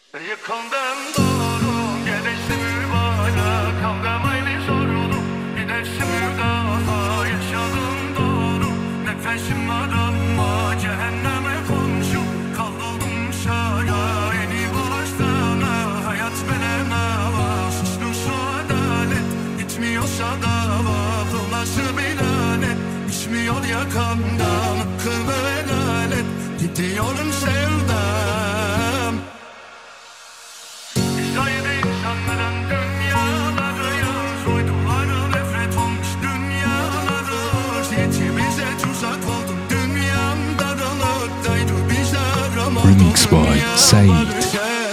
Yıkıldım doğru, gelişti mübarek. Kavgam aynı sorulu, gidersin daha. Yaşadım doğru, nefesim arama. Cehenneme komşu, kavruldum şara. Yeni baştana, hayat belena. Suçlusu adalet, gitmiyorsa dava. Bu nasıl bir lanet, içmiyor yakamdan. Hakkımı helal et, gidiyorum sevdam. Remix by Said.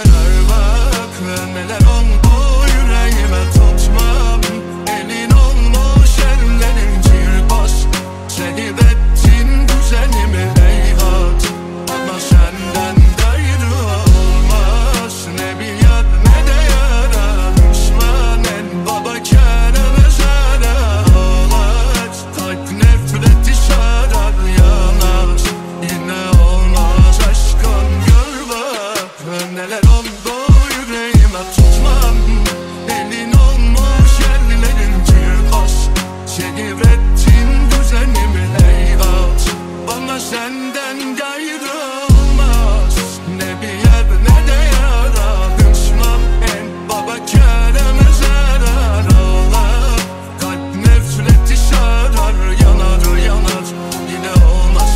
Senden gayrı olmaz. Ne bir yer ne de yara. Düşman en baba kereme zarar olar. Kalp nefreti sarar. Yanar yanar yine olmaz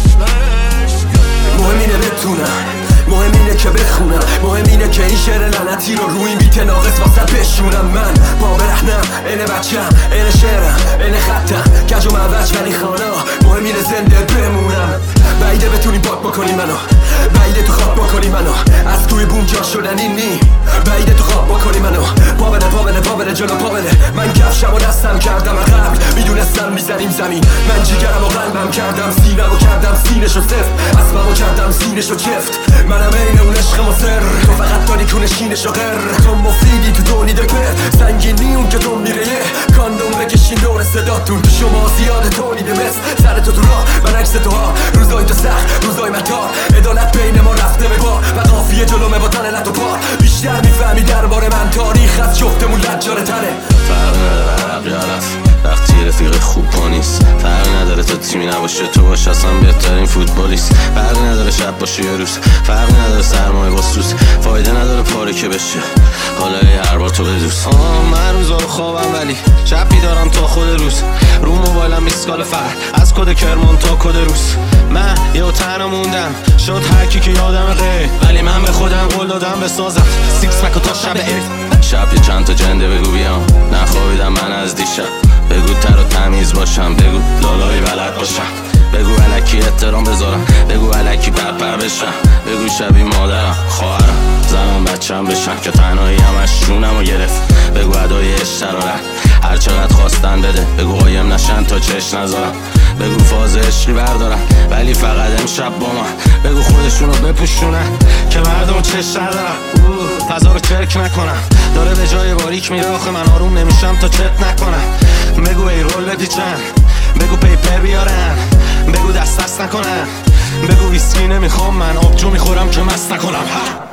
aşkım. مهم اینه بتونم، مهم اینه که بخونم، مهم اینه که این شعر لعنتی رو روی این بیت ناقص واسه بشونم. من با برهنم، اینه بچم، اینه شعرم، اینه خطم، کج و معوج ولی خانا. مهم اینه زنده بمونم. بعیده بتونی پاک بکنی منو، بعیده تو خواب بکنی منو. از توی بوم جا شدن این نی، بعیده تو خواب بکنی منو. پا بده پا بده پا بده جلو پا بده. من کفشم و دستم کردم عقب، میدونستم میزنیم زمین. من جیگرم و قلبم کردم سینم و کردم سینشو صفر. اسبمو کردم سینشو چفت. منم این اون عشق مصر. تو فقط داری تو نشینشو غر. تو مفیدی تو تولید پر سنگینی اون که تو میره یه کاندوم بکشین دور صداتون. تو شما زیاده تولید مثل سر تو راه من عکس تو ها. روزای تو سخت روزای متا عدالت بین ما رفته به پا و قافیه جلومه با تن لط و پا. بیشتر میفهمی درباره من تاریخ از جفتمون لجاره تره. فرق نداره عرق یارست وقتی رفیق خوب پا نیست. فرق نداره تو تیمی نباشه تو باش اصلا بهترین فوتبالیست. فرق نداره شب باشه یه روز، فرق نداره سرمایه واسوس. فایده نداره پاره که بشه حالا هر بار تو بدوس. من روزا رو خوابم ولی شب بیدارم تا خود روز. رو موبایلم میسکال فرق از کد کرمان تا کد روز. من یه تنها موندم شد هر کی که یادم غیر، ولی من به خودم قول دادم بسازم سیکس پک و تا شب عید. شب یه چند تا جنده بگو بیام نخوابیدم من از دیشب. بگو تر و تمیز باشم، بگو لالایی بلد باشم، بگو الکی احترام بذارم، بگو الکی برپر بشم، بگو شبیه مادرم خواهرم زنم بچم بشم که تنهایی همش جونم رو گرفت. بگو ادای اشترارم هر چقدر خواستن بده، بگو قایم نشن تا چش نذارم، بگو فاز عشقی بردارم ولی فقط امشب با من. بگو خودشونو بپوشونن که مردم چش ندارم. فضا رو چرک نکنم داره به جای باریک میره آخه من آروم نمیشم تا چت نکنم. بگو ای رول بپیچن، بگو پیپر بیارن، بگو دست نکنن، بگو ویسکی نمیخوام من آبجو میخورم که مست نکنم.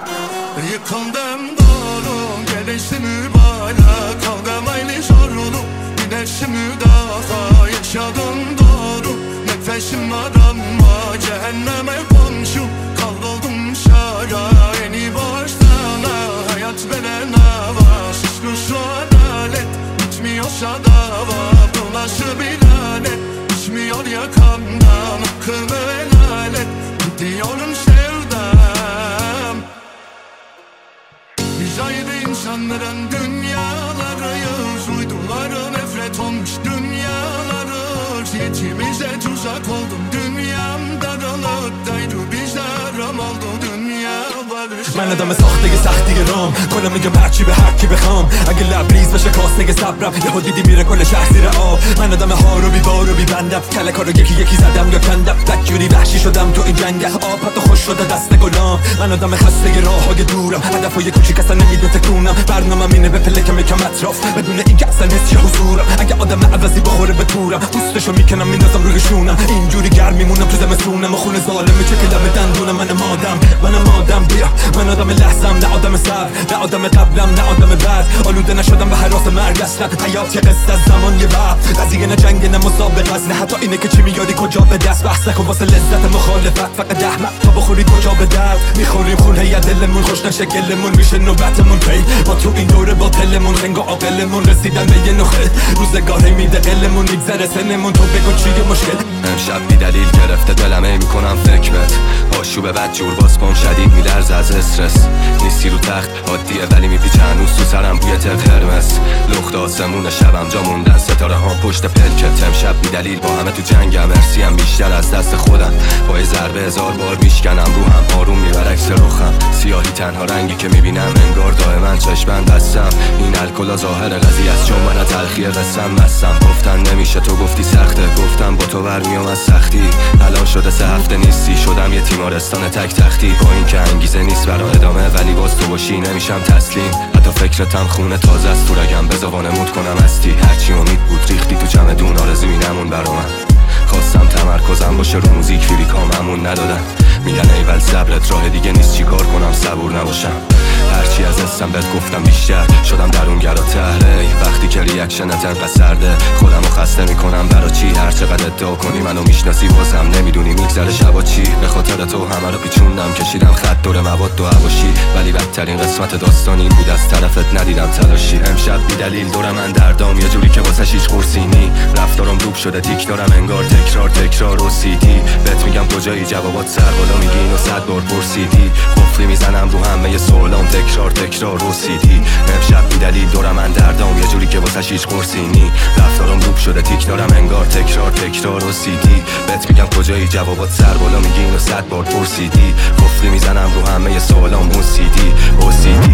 Yıkıldım doğru, gelişti mübarek. Kavgam aynı sorulu, gidersin müdafaa. Yaşadım doğru, nefesim arama. Cehenneme komşu, kavruldum şara. Yeni baştana, hayat belenava. Suçlusu adalet, bitmiyorsa dava. Bu nasıl bir lanet, içmiyor yakamdan. Hakkımı helal et, gidiyorum sevdam. Biz ayrı insanların dünyalarıyız. Uyduları nefret olmuş dünyalarız. Yetimize tuzak oldum dünyam darılıp daydı bize aram oldu dünya barış. من آدم ساخته سختی رام کنم میگم هرچی به هر کی بخوام. اگه لبریز بشه کاسه صبرم یهو دیدی میره کل شهر زیر آب. من آدم ها رو بی بار و بی بندم کلکا رو یکی یکی زدم یا کندم. بدجوری وحشی شدم تو این جنگ آب حتی خوش شده دست گلام. من آدم خسته راههای دورم هدفای کوچیک اصلا نمیده تکونم. برنامه‌م اینه به پلکم یکم اطراف بدون اینکه اصلا حسی حضورم. اگه آدم عوضی بخوره به تورم پوستشو میکنم میندازم روی شونم. اینجوری گرم میمونم تو زمستونم و خون ظالم میچکه دم دندونم. منم آدم بیا من من آدم لحظم نه آدم صبر، نه آدم قبلم نه آدم بعد. آلوده نشدم به حراس مرگ، اصلا حیات یه قصه از زمان یه وقت. قضیه نه جنگ نه مسابقه است، نه حتی اینه که چی میاری کجا به دست. بحث نکن واسه لذت مخالفت، فقط احمق تا بخوری کجا به درد. میخوریم خون هی دلمون خوش نشه گلمون، میشه نوبتمون پی با تو این دوره باطلمون. رنگ و عاقلمون رسیدن به یه نخه، روزگاری میده قلمون میگذره سنمون. تو بگو چیه مشکل؟ امشب بی دلیل گرفته دلمه میکنم فکرت، آشوب بد جور باز پام شدید میلرزه از استرس. نیستی رو تخت عادیه ولی میپیچه هنوز تو سرم بوی تل قرمز. لخت آسمون شبم جا موندن ستاره ها پشت پلکت. امشب بی دلیل با همه تو جنگم، ارسیم بیشتر از دست خودم. با یه ضربه 1000 بار میشکنم رو هم، آروم میبر عکس رخم. سیاهی تنها رنگی که میبینم، انگار دائما چشمم بستم. این الکل ظاهر قضیه است چون من تلخی قسم مستم. گفتن نمیشه تو گفتی سخته، گفتم با تو برمیام از سختی. الان شده 3 هفته نیستی، شدم یه تیمارستان تک تختی. با این که انگیزه نیست برا ادامه، ولی باز تو باشی نمیشم تسلیم. حتی فکرتم خونه تازه است، تو رگم بذار وانمود کنم هستی. هرچی امید بود ریختی تو چمدون، آرزویی نمون برا من. خواستم تمرکزم باشه رو موزیک، فیریکام همون ندادن. میگن ایول صبرت راه دیگه نیست، چیکار کنم صبور نباشم. هرچی از اسم بهت گفتم بیشتر شدم درونگرا تهله. وقتی که ریاکشنت انقدر سرده، خودمو خسته میکنم برا چی؟ هر چقدر ادعا کنی منو میشناسی بازم نمیدونی میگذره شبا چی. به خاطر تو همه رو پیچوندم، کشیدم خط دور مواد و هواشی. ولی بدترین قسمت داستان این بود از طرفت ندیدم تلاشی. امشب بی دلیل دور من دردام یه جوری که واسش هیچ قرصی نی. رفتارم لوپ شده تیک دارم انگار تکرار و سیتی. بهت میگم کجایی جوابات سر بالا میگی اینو 100 بار پرسیدی. قفلی میزنم رو همه سوالام تکرار و سیتی. امشب بی دلیل دور من دردام یه جوری که واسش هیچ قرصی نی. رفتارم لوپ شده تیک دارم انگار تکرار و سیتی. بهت میگم کجایی جوابات سر بالا میگی اینو 100 بار پرسیدی. قفلی میزنم رو همه سوالام OCD.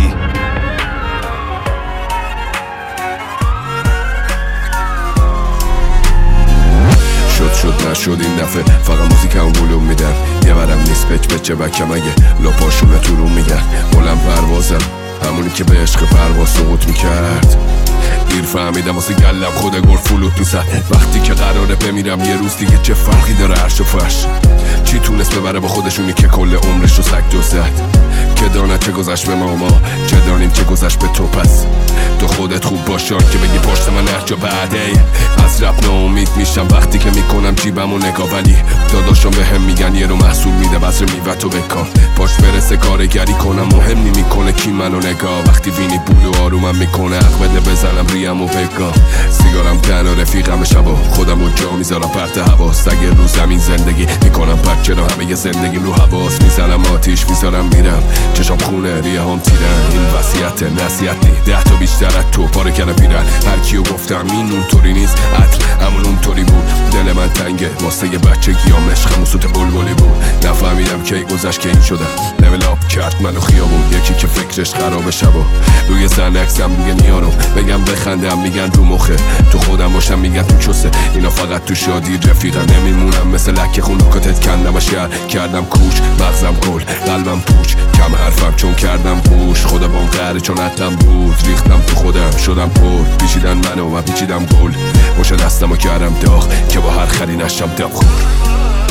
شد نشد این دفعه فقط موزیکم ولوم میدن. یه ورم نیست بچه بکم اگه لاپاشونه تو رو میگن. بلند پروازم همونی که به عشق پرواز سقوط میکرد. دیر فهمیدم واسه گلم خود گل فلوت میزد. وقتی که قراره بمیرم یه روز دیگه چه فرقی داره عرش و فرش. چی تونست ببره با خودشونی که کل عمرش رو سگ زد. که داند چه گذشت به ما چه دانیم چه گذشت به تو. پس تو خودت خوب باشان که بگی پشت من هرجا بعده. از رپ ناامید میشم وقتی که میکنم جیبمو نگاه. ولی داداشم به هم میگن یه رو محصول میده بذر میوه تو بکن. باش برسه کارگری کنم مهم میکنه کی منو نگاه. وقتی وینی بولو آرومم میکنه حق بده بزنم ریم و بگم. سیگارم تنها رفیقم شبا خودم و جا میذارم پرت حواس. اگه رو زمین زندگی میکنم پک چرا همه یه زندگی رو حواس. میزنم آتیش میذارم میرم چشام خونه ریه هم تیرن. این وصیت نصیحت نی 10 تا بیشتر از تو پاره کنه پیرن. هر کیو گفتم این اونطوری نیست عطر همون اونطوری بود. دل من تنگه واسه یه بچگی هم عشق موسوت بلبلی بود. نفهمیدم کی گذشت که این شدم لول آپ کرد منو خیابون. یکی که فکرش خراب شبا روی زن عکسم میگه نیارم بگم بخندم میگن رو مخه. تو خودم باشم میگن تو چسه. اینا فقط تو شادی رفیقم نمیمونم مثل لکه خون کتت کندم شهر کردم کوچ. مغزم گل قلبم پوچ کم حرفم چون کردم پوش. خدا بام قهره چون حتم بود ریختم تو خودم شدم پر. پیچیدن منو و پیچیدم گل. باشه دستمو کردم داغ که با هر خری نشم دم خور.